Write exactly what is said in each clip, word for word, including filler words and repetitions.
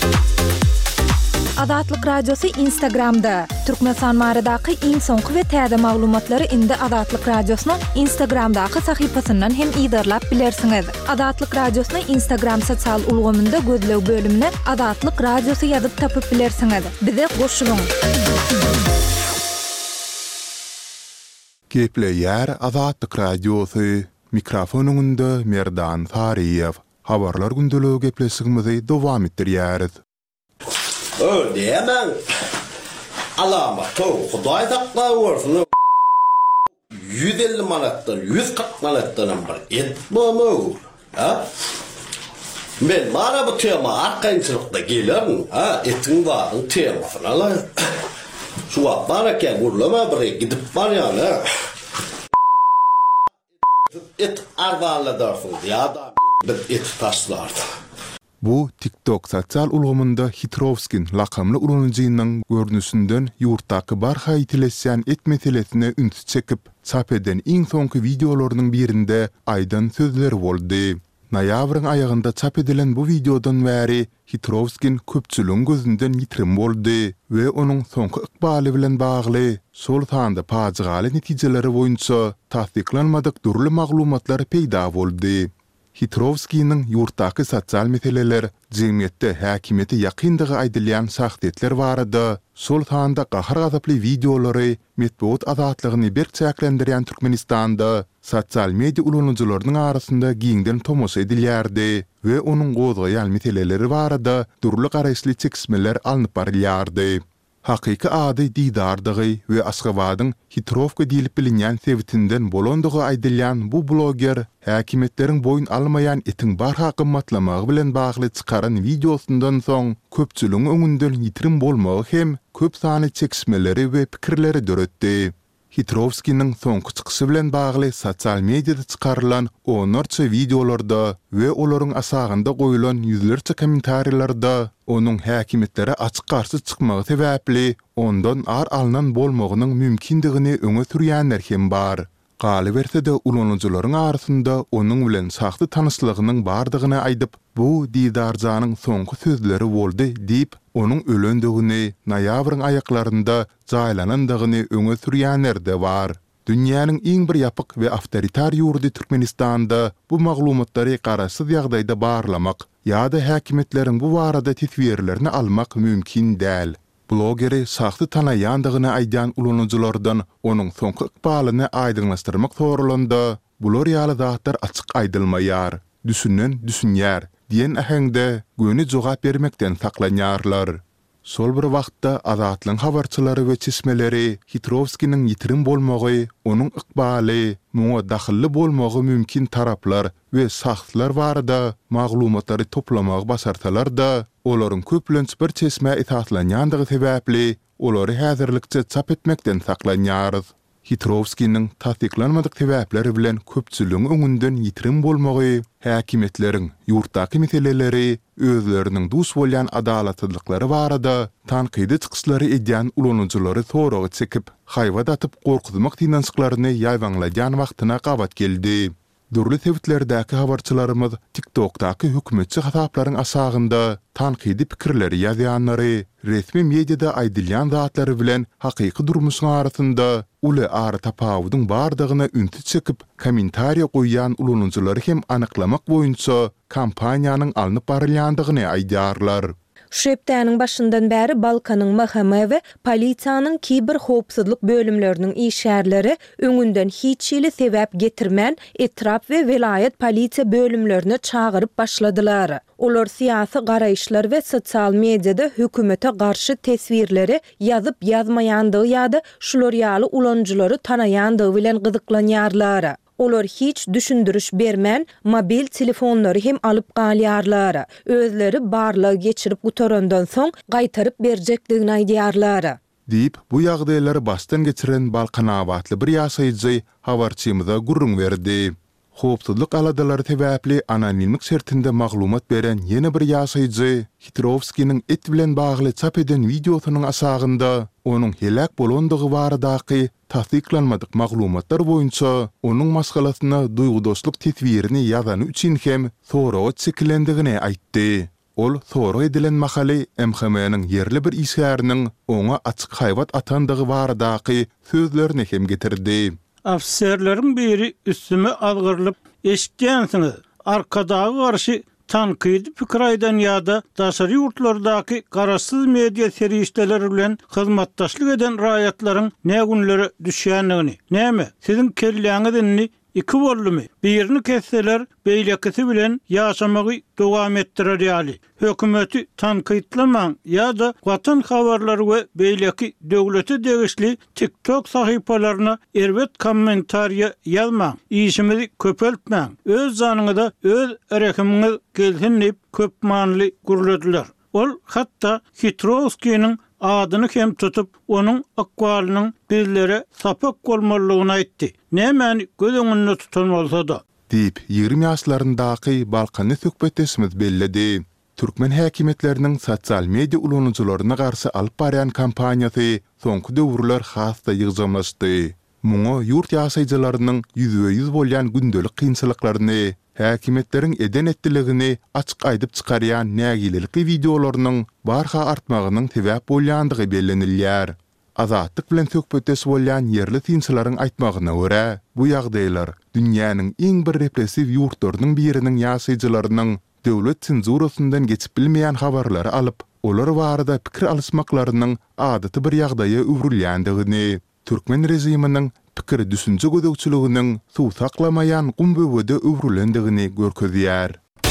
Adatlyk Radiosu Instagramda. Türkmenistan maradaky iň soňky we täze maglumatlary indi Adatlyk Radiosynyň Instagramdaky sahypasyndan hem ýydarlap bilersiňiz. Adatlyk Radiosynyň Instagram sosial ulgamynda gözlew bölümine Adatlyk Radiosu ýazyp tapyp bilersiňiz. Bize goşulyň. Gepleýär Adatlyk Radiosu. Mikrofonunda Merdan Fariyev. Habarlar gündeligi gepleşigimizi dowam etdirýäris. Öyle hemen alamat o Huday takla olsun. yüz elli manattan yüz kırk manattan bir etmem o. Ha? Ben bana bu tema arkayınçılıkta gelirim. Ha? Etin varın tema falan. Şu bana ki gurlama bir gidip var yani. Et arvarla dersin diye adam bir et taşlardı. Bu TikTok sosial ulgamynda Hitrovskin lakamly ulanjynyň görnüşinden ýurtdaky barha ýitileşýän et meselesine üns çekip çap eden iň soňky videolarynyň birinde aýdan sözler boldy. Noýabryň aýagynda çap edilen bu videodan bäri Hitrovskin köpçüligiň gözünden ýitirim boldy we onuň soňky ykbaly bilen bagly sol tanda paýgaly netijeleri boýunça tasdiklanmadyk durly maglumatlar peýda boldy. Hitrovski'nin yurttaky sosial meseleler jemgyýetde häkimeti ýakyndygy aýdylýan saxtetler barada sol tanda gahar gazaply videolary metbuat azatlygyny berkçäklendirýän Türkmenistanda sosial media ulanjylarynyň arasynda giňden tomoş edilýärdi we onuň gozgaýan meseleleri barada durly garaşly çekişmeler alınıp barylýardy. Hakyky ady Didardygy we Aşgabatyň Hitrovka diýilip bilinýän sebitinden bolandygy aýdylýan bu bloger häkimetleriň boyun almaýan etiň barha gymmatlamagy bilen bagly çykaran videosundan soň köpçüligiň öňünden ýitirim bolmagy hem köp sany çekişmeleri we pikirleri döretdi. Hitrovski'nin soňky çykyşy bilen bagly sosial mediada çykarylan onarça videolarda we olaryň asagynda goýulan ýüzlerçe kommentariýlarda onuň häkimetlere açyk garşy çykmagy sebäpli ondan ar alynan bolmagynyň mümkindigini öňe sürýänler hem bar. Galy berse de ulanjylaryň arasynda onuň bilen saxty tanyslygynyň bardygyny aýdyp, bu Didarjanyň soňky sözleri boldy diýip, onuň ölendigini, noýabryň aýaklarynda jaýlanandygyny öňe sürýänler de bar. Dünýäniň iň bir ýapyk we awtoritar ýurdy Türkmenistanda bu maglumatlary garaşsyz ýagdaýda barlamak ýa-da häkimetleriň bu barada tesbirlerini almak mümkin däl. Blogeri saxty tanaýandygyny aýdan ulanjylardan onuň soňky ykbalyny aýdynlaşdyrmak sorulanda bular ýaly zatlar açyk aýdylmaýar, düşünen düşünýär diýen ähengde göni jogap bermekden saklanýarlar. Sol bir wagtda azatlyň habarçylary we çeşmeleri Hitrovski'nin ýitirim bolmagy, onuň ykbaly, muňa dahilli bolmagy mümkin taraplar we saxtlar barada maglumatlary toplamagy basarsalar da, olaryň köplenç bir çeşme etatlanýandygy sebäpli olary häzirlikçe çap etmekden saklanýar. Hitrovski'nin tasdiklanmadyk sebäpleri bilen köpçüligiň öňünden ýitirim bolmagy, häkimetleriň ýurtdaky meseleleri, özleriniň dus bolýan adalatlyklary barada tanqidi çykyşlary edýän ulanjylary soragy çekip, haýwa datyp gorkuzmak tinançyklaryny ýaýwanlaýan wagtyna gabat geldi. Durly sebitlerdäki habarçylarymyz TikTok'daky hökümetçi hasaplaryň asagynda tanqidi pikirleri ýazýanlary, resmi mediada aýdylýan zatlary bilen hakyky durmuşyň arasynda uly ary tapawudyň bardygyna ünsü çekip kommentariýa goýýan ulanjylary hem anyklamak boýunça kampaniýanyň alınıp barylýandygyny aýdýarlar. Şepdäniň başyndan bäri Balkanyň mahkama we polisiýanyň kiber howpsuzlyk bölümleriniň işgärleri öňünden hiç ýyly sebäp getirmän etrap we vilayet polisiýa bölümlerini çagyryp başladylar. Olar siýasy garaýşlar we sosial mediada hökümete garşy tesbirleri ýazyp ýazmaýandygy ýa-da şular ýaly ulanjylary tanaýandygy bilen gyzyklanýarlar. Olar hiç düşündürüş bermän mobil telefonlary hem alyp galýarlar. Özleri barlygy geçirip gutarandan soň gaýtaryp berjekdigini aýdýarlar. Diýip bu ýagdaýlary başdan geçiren Balkan awatly bir ýaşaýjy habarçymyza gurrun berdi. Howpsuzlyk aladalary sebäpli anonimlik şertinde maglumat beren ýene bir ýaşaýjy Hitrovski'nin et bilen bagly çap eden videosynyň asagynda onuň helak bolandygy baradaky tasdiklanmadyk maglumatlar boýunça onuň maskalasyna duýgudoşluk tesbirini ýazany üçin hem soragy çekilendigini aýtdy. Ol soru edilen makali M H M'nin yerli bir işgäriniň oňa açyk haýbat atandygy baradaky sözlerini hem getirdi. Afserlerin biri üstüme algırılıp eşitdiňsiňiz. Arkadagy garşy tanqidi pikir aýdan ýa-da daşary ýurtlardaki garaşsyz media serişdeleri bilen hyzmatdaşlyk eden raýatlaryň nägünleri düşýänligini, näme siziň kelläňizni iki bollumy birini kesseler beýlekisi bilen ýaşamagy dowam etdirer ýaly. Hökümeti tanqidlamaň ýa-da watan habarlary we beýleki döwlete degişli TikTok sahypalaryna erwet kommentariýa ýazmaň, işimizi köpeltmäň, öz zanyňyza öz erekimiňiz gelsin diýip köp manly guruldylar. Ol hatda Hitrovskiň adyny hem tutup onun akwalynyň bizlere sapak bolmalygyny aýtdy. Nämäni göz öňünde tutan bolsa da diýip ýygrimi ýaşlaryndaky Balkany söhbetesimiz belledi. Türkmen häkimetleriniň sosial media ulanyjylaryna garşy alyp barýan kampaniýasy soňky döwürler hasda ýygyjamlaşdy. Muňa ýurt ýaşaýjylarynyň ýüzbe ýüz bolýan gündelik kynçylyklaryny, häkimetleriň eden etdiligini açyk aýdyp çykarýan nägilelikli videolarynyň barha artmagynyň sebäp bolýandygy bellenilýär. Azatlyk bilen söhbetes bolýan yerli tinçilaryň aýtmagyna görä, bu ýagdaýlar dünýäniň iň bir repressiw ýurtlarynyň biriniň ýaşaýjylarynyň döwlet senzurasyndan geçip bilmeýän habarlary alyp, olar barada pikir alysmaklarynyň adaty bir ýagdaýa öwrülýändigini, Türkmen rejiminiň pikir düşünje gödökçiliginiň suw saklamaýan gumböwede öwrülendigini görkezýär.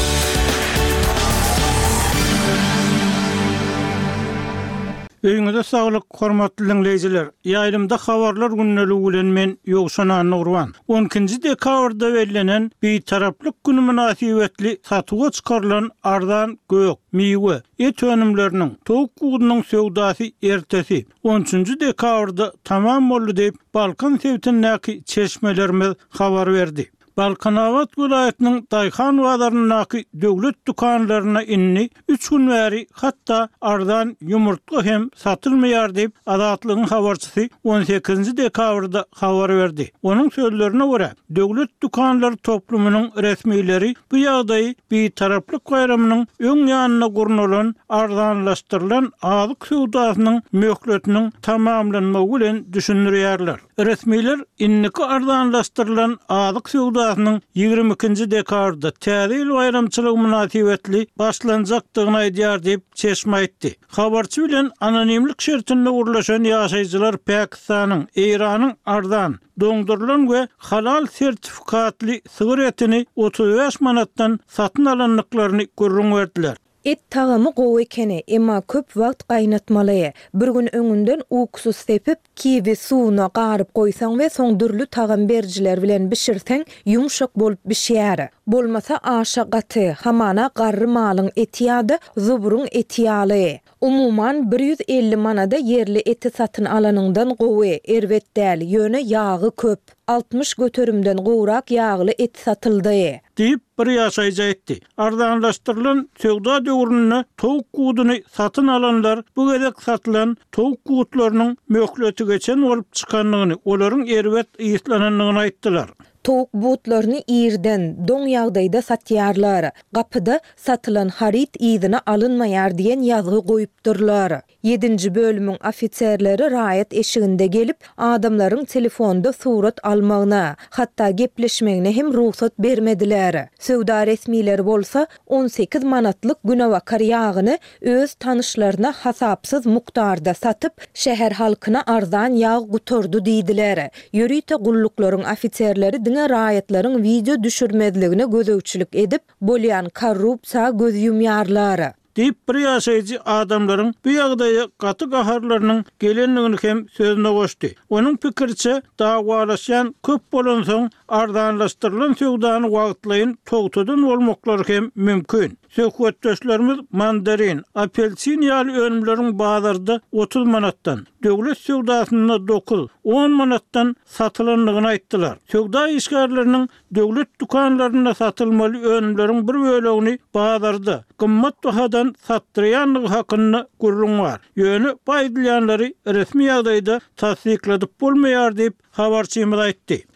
Öýüňizde saglyk, hormatly dinleýijiler. Ýaýlymda habarlar günneligi bilen men Ýogşan Nurwan. on ikinji dekabrda bellänen beýtaraplyk güni münasibetli satyga çykarylan ardan gök, miwe, et önümleriniň, towuk guýunyň söwdasy ertesi on üçünji dekabrda tamam boldy diýip Balkan sewtindäki çeşmelerimiz habar berdi. Balkanawat vilayatynyň Daýhan wadarynyňky döwlet dukanlaryna inni üç gün bäri hatda ardan ýumurtga hem satylmaýar diýip Azatlygyň habarçysy on sekizinji dekabrda habar berdi. Onuň sözlerine görä, döwlet dukanlary toplumynyň resmileri bu ýagdaýy beýtaraplyk gaýramynyň öň ýanyna gurnulan ardanlaşdyrylan azyk sowdasynyň möhletiniň tamamlanmagy bilen düşünýärler. Resmiler inniki ardanlaşdyrylan azyk sowda ýygrimi ikinji dekabrda täze bayramçylyk münasibetli başlanjakdygyny aýdýar diýip çeşme aýtdy. Habarçy bilen anonimlik şertinde urlaşan ýaşaýjylar Pakistanyň, Iranyň ardan doňdurulan we halal sertifikatly sigaretini otuz beş manatdan satyn alanlyklaryny görüň berdiler. Et tağamy gowy ekeni, emma köp wagt gaýnatmaly. Bir gün öňünden uksuz sepip, kiwi suwuna garyp goýsaň we soň dürlü tağam berjiler bilen bişirseň, ýumşak bolup bişýär. Bolmasa aşa gaty, hamana garry malyň eti ýa-da zuburuň eti ýaly. Umuman bir yüz elli manada yerli eti satyn alanyňdan gowy, erwet däl, ýöne ýagy köp. altmış götürümden gowrak ýagly et satyldy diýip bir ýaşaýjy aýtdy. Ardanlaşdyrylan söwda döwrüne towuk guýuny satyn alanlar bu gedek satylan towuk guýutlarynyň möhleti geçen bolup çykanlygyny, olaryň erwet ýytlananlygyny aýtdylar. Towuk butlaryny ýerden doň ýagdaýda satýarlar. Gapyda satylan harit ýyzyna alynmaýar diýen ýazgy goýupdyrlar. yedinji bölümüň ofitserleri raýat eşiginde gelip adamlaryň telefonda surat almagyna, hatda gepleşmegine hem ruhsat bermediler. Söwda resmileri bolsa on sekiz manatlyk günewakar ýagyny öz tanışlaryna hasapsyz mukdarda satyp şäher halkyna arzan ýag guturdy diýdiler. Ýörite gulluklaryň ofitserleri diňe raýatlaryň video düşürmezligine gözegçilik edip bolýan korrupsiýa göz ýumýarlar. Diýip bir ýaşaýjy adamlaryň bu ýagdaýa gaty gaharlarynyň gelenligini hem sözüne goşdy. Onuň pikirçe dagwalaşan köp bolan soň ardanlaşdyrylan söwdany wagtlaýyn togtudun bolmaklary hem mümkin. Söhbetdeşlerimiz mandarin, apelsin ýaly önümleriň bazarda otuz manatdan, döwlet söwdasyna dokuz on manatdan satylanlygyny aýtdylar. Söwda işgärleriniň döwlet dukanlaryna satylmaly önümleriň bir bölegini bazarda gymmat bahadan satdyrýanlygy hakyna gurrun bar. Ýöne baýdylýanlary resmi ýagdaýda tasdikladyp bolmaýar diýip habarçymyz aýtdy.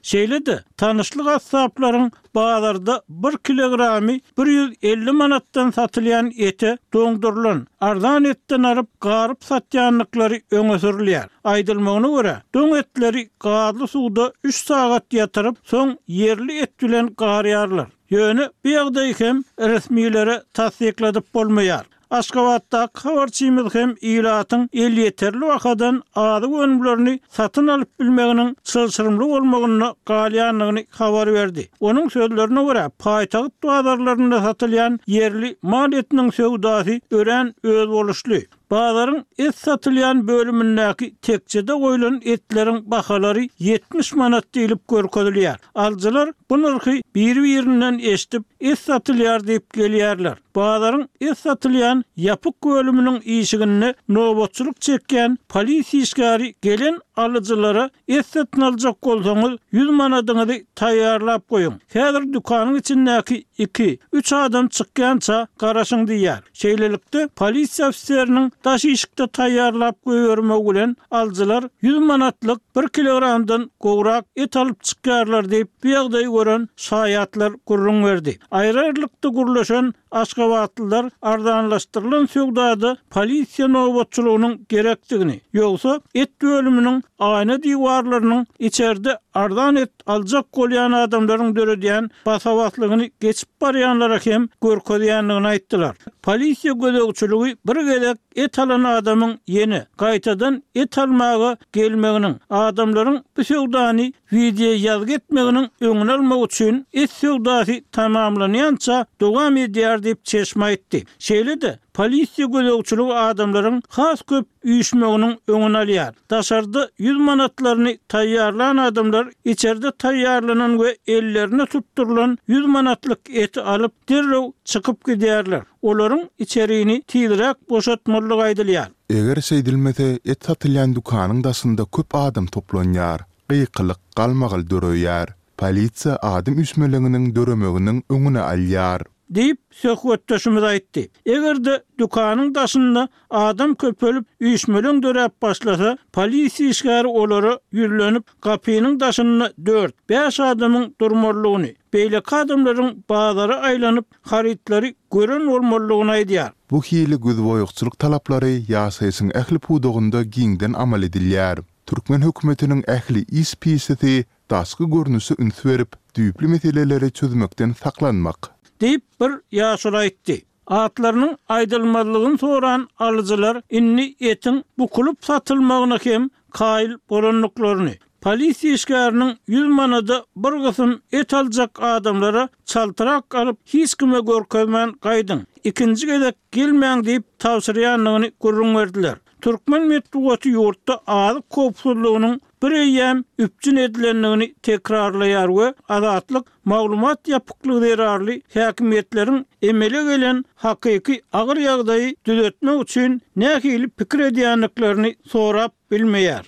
Şeýle-de tanışlyk asaplaryň bazarda bir kilogramy bir yüz elli manatdan satylýan ete doňdurulan arzan etden aryp garyp satýanlyklary öňe sürilýär. Aýdylmagyna görä, doň etleri gazly suwda üç sagat ýatyryp, soň yerli et bilen garýarlar. Ýöne bu ýagdaý hem resmiýlere tasdikladyp bolmaýar. Aşgabatda habarçymyz hem ilatyň el ýeterli wakadan ady önümlerini satyn alyp bilmeginiň çylçyrymly bolmagyny galýanlygyny habar berdi. Onuň sözlerine görä, paýtagyt bazarlarynda satylýan yerli mal etiniň söwdasy ören öz boluşly. Bazarın et satylýan bölümindäki tekçede goýulan etleriň bahalary yetmiş manat diýilip görkezilýär. Aljylar bu narhy bir-birinden eşitip et satylýar diýip gelýärler. Bazarın et satylýan ýapyk bölüminiň işigini nowatçylyk çekýän polisiýa işgäri gelen alyjylara et satyn aljak bolsaňyz yüz manatyňyzy taýýarlap goýun. Häzir dukanyň içindäki iki üç adam çykýança garaşyň diýär. Şeýlelikde polisiýa ofisieriniň taş işikde taýýarlap goýurmak bilen aljylar yüz manatlyk bir kilogramdan gowrak et alyp çykýarlar diýip bu ýagdaýy gören şaýatlar gurrun berdi. Aýrylykda gurlaşan Aşgabatlylar ardanlaşdyrylan söwdada polisiýa nowatçylygynyň gerekdigini, ýogsa et bölüminiň aýna diwarlarynyň içeride ardan et aljak bolýan adamlaryň döredýän basawatlygyny geçip barýanlara hem görkezýänligini aýtdylar. Polisiýa gözegçiligi bir gelek et alan adamyň ýene gaýtadan et almagy gelmeginiň, adamlaryň bu söwdany video ýazgy etmeginiň öňüne almak üçin et söwdasy tamamlanýança dowam edýär diýip çeşme aýtdy. Şeýle-de polisiýa gözegçiligi adamlaryň has köp üýüşmeginiň öňüne alýar. Daşarda yüz manatlaryny taýýarlanan adamlar içeride taýýarlanan we ellerine tutturulan yüz manatlyk eti alyp derrew çykyp gidýärler. Olaryň içeriğini tiýdirek boşatmalyk aýdylýar. Eger seýdilmese et satylýan dukanyň daşynda köp adam toplanýar, gyýkylyk galmagyl döreýär. Polisiýa adam üsmeleginiň döremeginiň öňüne alýar diýip söhbetdeşimiz aýtdy. Egerde dukanyň daşynda adam köpölüp üýüşmeleň dörep başlasa, polisiýa işgäri olary ýürlenip gapynyň daşyna dört beş adamyň durmalygyny, beýle adamlaryň bazary aýlanyp harytlary gören bolmalygyny aýdýar. Bu hili gözboýukçylyk talaplary ýasaýysyň ähli pudugynda giňden amal edilýär. Türkmen hökümetiniň ähli ispisi daşky görnüşi üns berip, düýpli meseleleri çözmekden saklanmak diýip bir ýaşyr aýtdy. Atlarynyň aýdylmalygyny soran alyjylar inni etin bukulup satylmagyna hem kaýyl bolanlyklaryny, polisiýa işgäriniň yüz manada bir gysym et aljak adamlara çaltyrak alyp hiç kime görkezmän gaýdyň, ikinji gelek gelmeň diýip tawsirýanlygyny gurrun berdiler. Türkmen medeniýeti ýurtda azyk kopsuzlygynyň bir ýem üpçün edilenligini tekrarlaýar we azatlyk maglumat ýapyklygy derarly häkimetleriň emele gelen hakyky agyr ýagdaýy düzeltmek üçin nähili pikir edýänliklaryny sorap bilmeýär.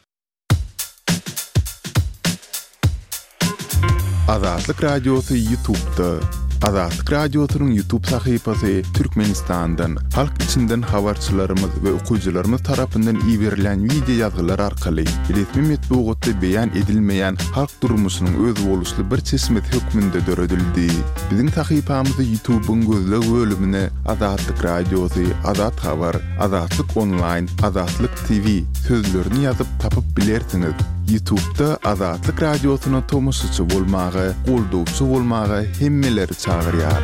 Azatlyk radiosu YouTube'da. Azatlyk radiosynyň YouTube sahypasy Türkmenistandan, halk içinden habarçylarymyz we okuwçylarymyz tarapyndan iýerilen video ýazgylar arkaly resmi medeniýetde beýan edilmeýän halk durmuşynyň öz boluşly bir çeşmet hökmünde döredildi. Biziň sahypamyzy YouTube'un gözleg bölümine Azatlyk radiosu, Azat habar, Azatlyk online, Azatlyk T V sözlerini ýazyp tapyp bilersiňiz. YouTube'da Azatlyk radiosyna tomoşçy bolmagy, goldowçy bolmagy hemmeleri çağırýar.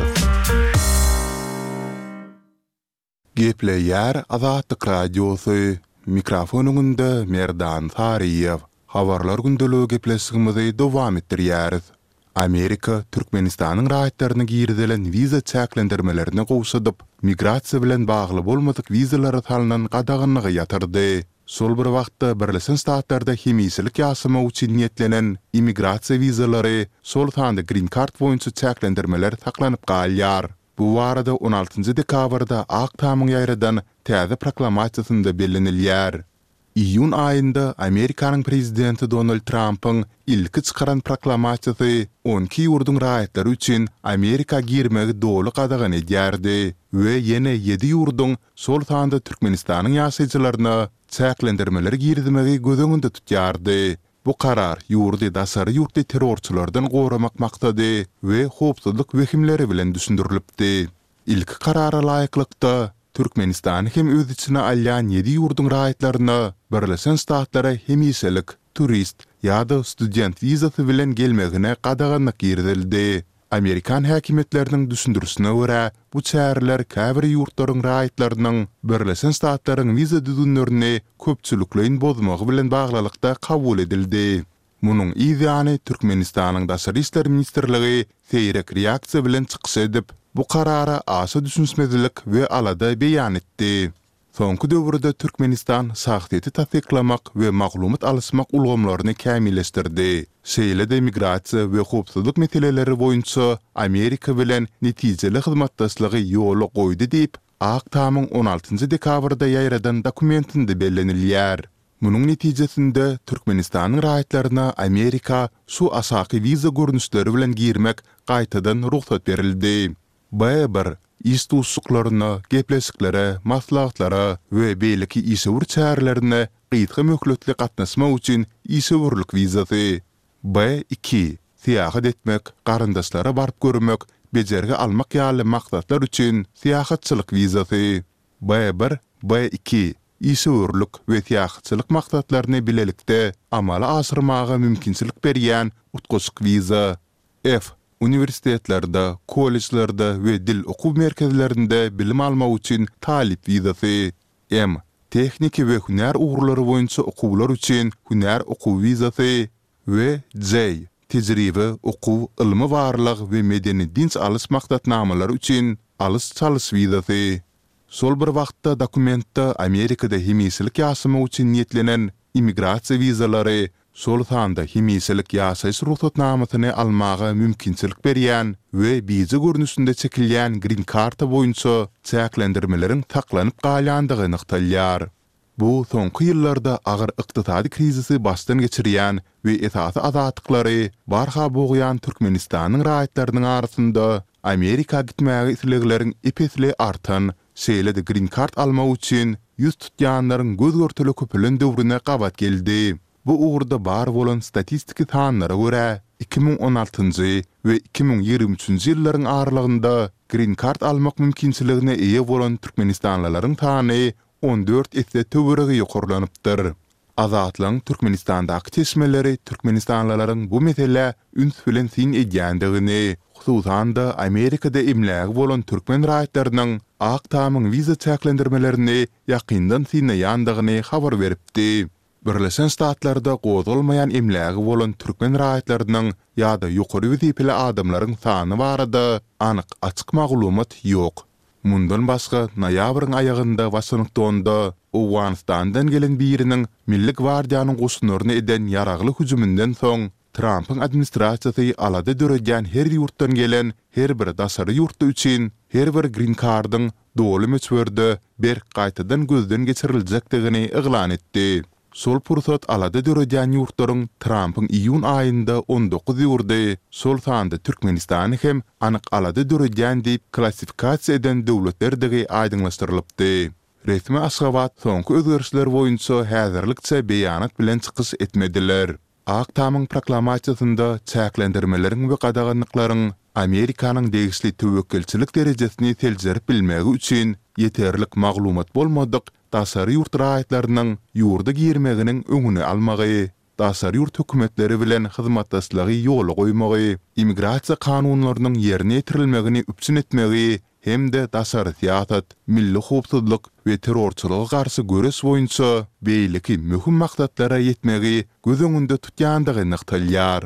Gepleýär Azatlyk radiosu, mikrofonunda Merdan Tariýew. Habarlar gündeligi gepleşigimizi dowam etdirýäris. Amerika Türkmenistanyň raýatlaryny girdelen wiza çäklendirmelerini gowşadyp, migrasiýa bilen bagly bolmadyk wizalara salynan gadaganyny ýatyrdy. Sol bir wagtda Birleşen Ştatlarda hemisilik ýaşama üçin niýetlenen immigrasiýa wizalary, sol sanda green card boýunça çäklendirmeler saklanyp galýar. Bu barada on altynjy dekabrda Ak tamyň ýaýradan täze proklamasiýasynda bellenilýär. İyun ayında Amerikanyň prezidenti Donald Trump'ın ilki çykaran proklamasiýasy on iki ýurdun raýatlary üçin Amerika girmegi dolu qadagan edýärdi we ýene yedi ýurdun sol sanda Türkmenistanyň ýaşaýjylaryna çäklendirmeler girdimegi göz öňünde tutýardy. Bu karar ýurdy dasary ýurtdy terrorçylardan goramak maksady we howpsuzlyk wekimleri bilen düşündirilipdi. İlk karara laýyklykda Türkmenistan hem öz içine alýan ýedi ýurdun raýatlaryna Birleşen Ştatlara hemiselik, turist ýa-da student vizasy bilen gelmegine qadaganyk ýerdeldi. Amerikan häkimetleriniň düşündürüsine görä, bu çäreler käbir ýurtlaryň raýatlarynyň Birleşen Ştatlaryň viza düzünlerini köpçülikleýin bozmagy bilen baglylykda kabul edildi. Munyň ýa-ni Türkmenistanyň Daşary işler ministrligi seýrek reaksiýa bilen çykyş edip, bu karara aşy düşünsmezlik we alada beýan etdi. Soňky döwürde Türkmenistan sahteti tasyklamak we maglumat alysmak ulgamlaryny kämilleşdirdi. Şeýle-de migrasiýa we howpsuzlyk meseleleri boýunça Amerika bilen netijeli hyzmatdaşlygy ýoly goýdy diýip, Aktamyň on altynjy dekabrda ýaýradan dokumentinde bellenilýär. Munyň netijesinde Türkmenistanyň raýatlaryna Amerika şu asaky viza görnüşleri bilen girmek gaýtadan ruhsat berildi. B bir iş tutuklaryna, gepleşiklere, maslahatlara we beýleki işewür çärelerine gyýtgy möhletli gatnaşmak üçin işewürlük vizasy. B iki Siýahat etmek, garyndaşlara barıp görmek, bejerge almak ýaly maksatlar üçin siýahatçylyk vizasy. B bir B iki işewürlük we siýahatçylyk maksatlaryny bilelikde amala aşyrmaga mümkinçilik berýän utguçyk viza. F Universitetlerde, kolleçlerde we dil okuw merkezlerinde bilim almak üçin talip vizasy. M Tehnik we hünär ugrulary boýunça okuwlar üçin hünär okuw vizasy. We J tejribe, okuw, ilmi barlyk we medeni dins alys maksatnamalary üçin alys çalyş vizasy. Sol bir wagtda dokumentda Amerikada hemisilik ýaşamak üçin niýetlenen immigrasiýa vizalary sol sanda hemisilik ýaşaýyş ruhsatnamasyny almaga mümkinçilik berýän we bizi görnüşinde çekilýän green card boýunça çäklendirmeleriň taklanyp galýandygy nyktalýar. Bu soňky ýyllarda agyr ykdysady krizisi başdan geçirýän we esasy azadyklary barha boğýan Türkmenistanyň raýatlarynyň arasynda Amerika gitmäge islegleriň epesli artan, şeýle-de green card almak üçin ýüz tutýanlaryň gözgörtüli köpülen döwrüne gabat geldi. Bu ugrda bar bolan statistiki sanlara görä iki min on altynjy we iki min ýigirme üçinji ýyllaryň aralygynda green card almak mümkinçiligine eýe bolan türkmenistanlylaryň sany on dört esse töweregi ýokarlanypdyr. Azatlyň Türkmenistandaky çeşmeleri türkmenistanlylaryň bu mesele üns bilen sin edýändigini, hususan da Amerikada emlägi bolan türkmen raýatlarynyň Aktamyň viza çäklendirmelerini ýakyndan sinýändigini habar beripdi. Birleşen Ştatlarda gozulmayan emlägi bolan türkmen raýatlarynyň ýa-da ýokary wezipeli adamlaryň sany barada anyk açyk maglumat ýok. Mundan başga noýabryň aýagynda Washingtonda Awganistandan gelen biriniň Milli Gwardiýanyň goşunlaryny eden ýaragly hüjümünden soň Trumpyň administrasiýasy alada döredýän her ýurtdan gelen her bir daşary ýurtda üçin her bir green cardyň doly möçberde bir gaýtadan gözden geçiriljekdigini eglan etdi. Sol pursat alada döredýän ýurtlaryň Trumpyň iýun aýynda on dokuz ýurdy sol sanda Türkmenistany hem anyk alada döredýän diýip klassifikasiýa eden döwletlerdigi aýdyňlaşdyrylypdy. Resmi Aşgabat soňky özgerişler boýunça häzirlikçe beýanat bilen çykyş etmediler. Aktamyň proklamasiýasynda çäklendirmeleriň we gadaganyklaryň Amerikanyň degişli töwekkilçilik derejesini teljerip bilmegi üçin ýeterlik maglumat bolmadyk daşary ýurt raýatlarynyň ýurda girmeginiň öňüni almagy, daşary ýurt hökümetleri bilen hyzmatdaşlygy ýoly goýmagy, immigrasiýa kanunlarynyň ýerine ýetirilmegini üpsün etmegi hem-de daşary siýasat, milli howpsuzlyk we terrorçylyga garşy göres boýunça beýleki möhüm maksatlara ýetmegi göz öňünde tutýandygy nyktalýar.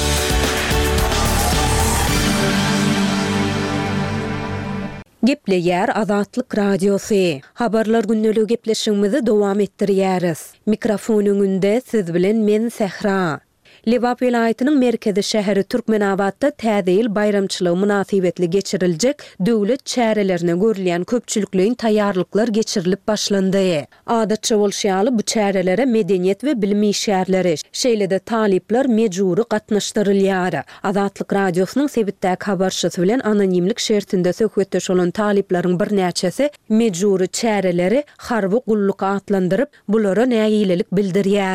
Gepleýär Azatlyk radiosu. Habarlar günneligi gepleşigimizi dowam etdirýäris. Mikrofon öňünde siz bilen men Sehra. Lebap vilayatynyň merkezi şäheri Türkmenabadda täze ýyl bayramçylygy münasibetli geçiriljek döwlet çärelerine görülýän köpçülikliň taýýarlyklar geçirilip başlandy. Adatça bolşýaly bu çärelere medeniýet we bilim işgärleri, şeýle-de talipler mejburi gatnaşdyrylýar. Azatlyk radiosynyň sebitdäki habarçysy bilen anonimlik şertinde söhbetdeş bolan talipleriň bir näçesi mejburi çäreleri harby gulluk atlandyryp bulara näýilelik bildirýär.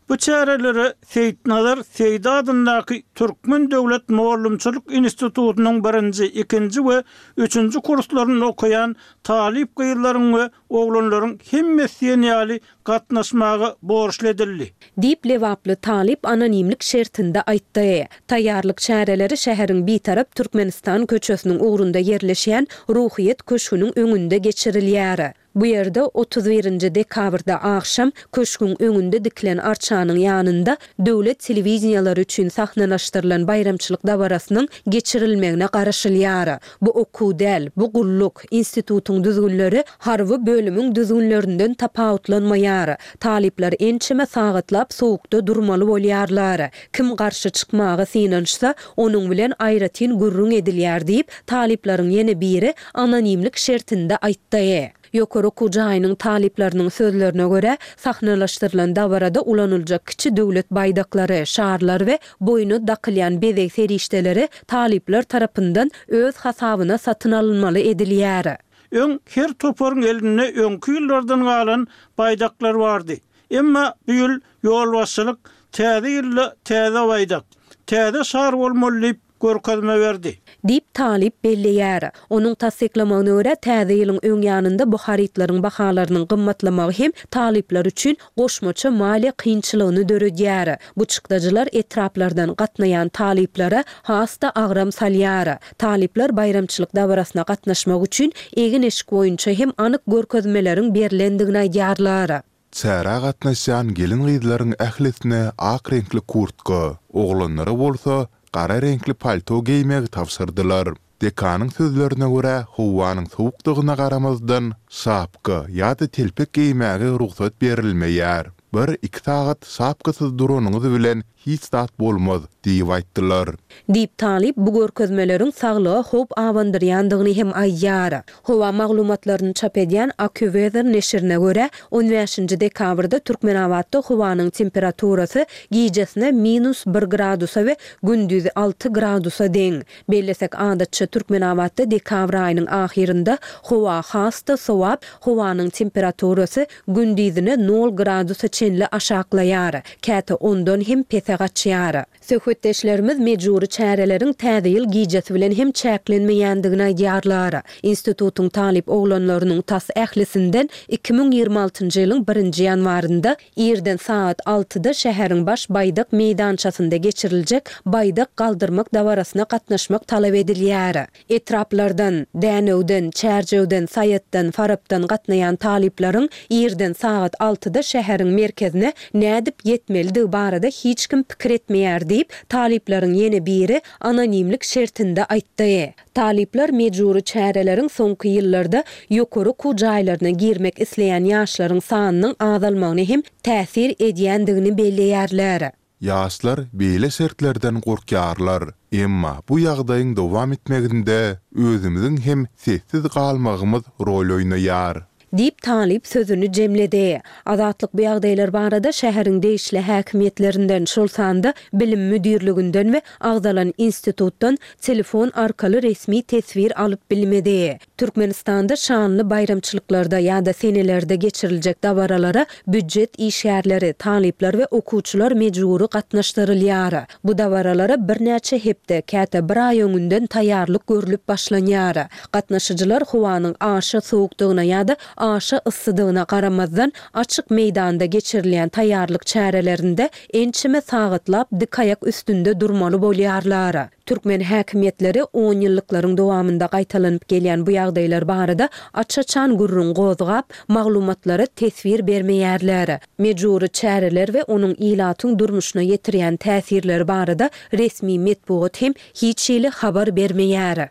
Bu çäreleri Seyit Nazar Seyit adyndaky Türkmen Döwlet Mollumçylyk Institutunyň birinji, ikinji we üçünji kurslaryny okuyan talip gyýyllaryň we oglanlaryň hemmesi ýaly gatnaşmagy borçly edildi. Dip lewaply talip anonimlik şertinde aýtdy. Taýýarlyk çäreleri şäheriň bir tarap Türkmenistan köçesiniň ugrunda yerleşýän Ruhiyet köşküniň öňünde geçirilýär. Bu yerde otuz birinji dekabrda akşam köşkün öňünde dikilen arçanyň ýanynda döwlet telewiziýalary üçin sahnalaşdyrylan bayramçylyk dawarasynyň geçirilmegine garaşylýar. Bu okuw däl, bu gulluk institutyň düzgünleri harby bölümiň düzgünlerinden tapawutlanmaýar. Talipler ençime saгаtlap sowukda durmaly bolýarlar. Kim garşy çykmagy synanşsa onuň bilen aýratyn gurrun edilýär diýip talipleriň ýene biri anonimlik şertinde aýtdy. Ýokary okujaýynyň talipleriniň sözlerine göre sahnalaşdyrylan dawarada ulanyljak kiçi döwlet baýdaklary, şaharlar we boýny dakylýan bezek serişdeleri talipler tarapyndan öz hasabyna satyn alynmaly edilýär. Öň her toparyň eline öňkü ýyllardan galan baýdaklar bardy. Emma bu ýyl ýolbaşçylyk täze ýylla täze baýdak, täze şahar bolmaly diýip görkezme berdi. Dip talip belliýär. Onuň tasdiklamagyna görä täze ýylyň öň ýanynda bu haritlaryň bahalarynyň gymmatlamagy hem talipler üçin goşmaça maliýe kynçylygyny döredýär. Bu çykdagylar etraplardan gatnaýan taliplere hasta agram salýar. Talipler bayramçylyk dawarasyna gatnaşmak üçin egin eşik boýunça hem anyk görkezmeleriň berilendigini aýdýarlar. Çäre gatnaşan gelin gyzlaryň ählisine ak renkli kurtka, oglanlary bolsa qara renkli palto giýmegi tapşyrdylar. Dekanyň sözlerine görä howanyň sowukdygyna garamazdan şapka ýa-da telpek giýmegi ruhsat berilmeýär. Bir iki saat şapkasyz duranyňyz bilen hiç zat bolmaz diýip aýtdylar. Dip talip bu görkezmeleriň saglygy hop awandyrýandygyny hem aýdýar. Howa maglumatlaryny çap edýän AQWeather neşirine görä on beşinji dekabrda Türkmenawatda howanyň temperaturasy giýjesine minus bir gradusa we gündüzi alty gradusa deň. Bellesek adatça Türkmenawatda dekabr aýynyň ahirinde howa hasta sowap, howanyň temperaturasy gündüzine nol gradusa çenli aşaklaýar. Käte ondan hem pese gaçýar. Söhbetdeşlerimiz mejburi çäreleriň täze ýyl giýjesi bilen hem çäklenmeýändigini aýdýarlar. Institutyň talip oglanlarynyň tas ählisinden iki ming ýygrimi altynjy ýylyň birinji ýanwarynda ýerden saat altyda şäheriň baş baýdak meýdançasynda geçiriljek baýdak galdyrmak dawarasyna gatnaşmak talap edilýär. Etraplardan, dänewden, çärjewden, saýatdan, farapdan gatnaýan talipleriň ýerden saat altyda şäheriň merkezine nädip ýetmeligi barada hiç kim pikir etmeýär diýip taliplerin ýene biri anonimlik şertinde aýtdy. Talipler mejburi çäreleriň soňky ýyllarda ýokary okujaýlaryna girmek isleýän ýaşlaryň sanynyň azalmagyna hem täsir edýändigini belleýärler. Ýaşlar beýle şertlerden gorkýarlar. Emma bu ýagdaýyň dowam etmeginde özümiziň hem sessiz galmagymyz rol oýnaýar. Dip talip sözünü jemledi. Azatlyk bu ýagdaýlar barada şäheriň değişli häkimetlerinden şolsanda bilim müdirliginden we Agdalan institutdan telefon arkaly resmi tesvir alyp bilmedi. Türkmenistanda şanly bayramçylyklarda ýa-da senelerde geçiriljek dawaralara büdjet işgärleri, talipler we okuwçylar mejburi gatnaşdyrylýar. Bu dawaralara bir näçe hepde käte bir aý öňünden taýýarlyk görülüp başlanýar. Gatnaşyjylar howanyň aşy sowukdygyna ýa-da aşa ıssydygyna garamazdan açyk meýdanda geçirilýän taýýarlyk çärelerinde ençime saгаtlap dik ayak üstünde durmaly bolýarlar. Türkmen häkimetleri on ýyllyklaryň dowamynda gaýtalanyp gelýän bu ýagdaýlar barada açaçan gurrun gozgap maglumatlary tesvir bermeýärler. Mejburi çäreler we onuň ilatyň durmuşyna ýetirýän täsirleri barada resmi metbuat hem hiç ýyly habar bermeýär.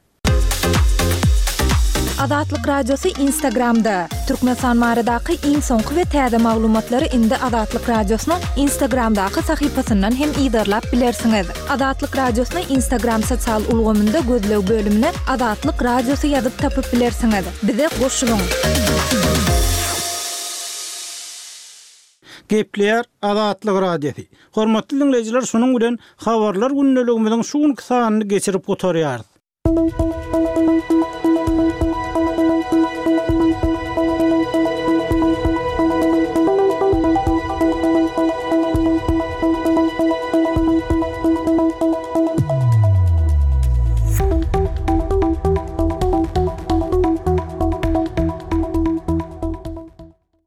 Azatlyk radiosu Instagramda. Türkmenistan maradaky iň soňky we täze maglumatlary indi Azatlyk radiosynyň Instagramdaky sahypasynyň hem ýydarlap bilersiňiz. Azatlyk radiosyny Instagram sosial ulgamynda gözlew bölümine Azatlyk radiosu ýazyp tapyp bilersiňiz. Bize goşulyň. Gepler Azatlyk radiosu. Hormatly dinleýijiler, şonuň bilen habarlar günneligimiziň şu sanyny geçirip oturýar.